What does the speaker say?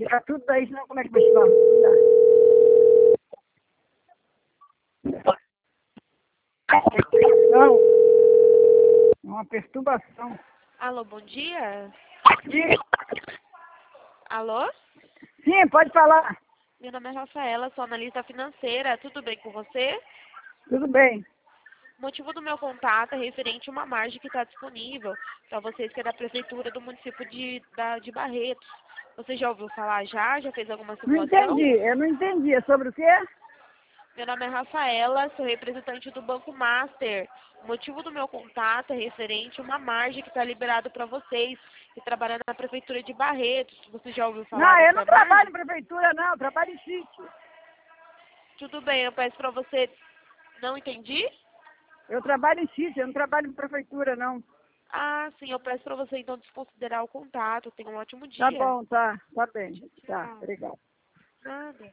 tirar tudo daí, senão como é que vai tirar? Não. Uma perturbação. Alô, bom dia. Sim, Alô? sim, pode falar. Meu nome é Rafaela, sou analista financeira. Tudo bem com você? Tudo bem. O motivo do meu contato é referente a uma margem que está disponível para vocês, que é da Prefeitura do município de Barretos. Você já ouviu falar já? Já fez alguma Não simulação? entendi, eu não entendi. É sobre o quê? Meu nome é Rafaela, sou representante do Banco Master. O motivo do meu contato é referente a uma margem que está liberado para vocês, que trabalham na Prefeitura de Barretos. Você já ouviu falar Não, eu não dessa trabalho margem? em prefeitura, não. Eu trabalho em sítio. Tudo bem, eu peço para você... Não entendi? Eu trabalho em sítio, eu não trabalho em prefeitura, não. Ah, sim, eu peço para você então desconsiderar o contato. Tenha um ótimo Tá dia. bom, tá. Tá bem. Tá, Tchau. obrigado. Nada.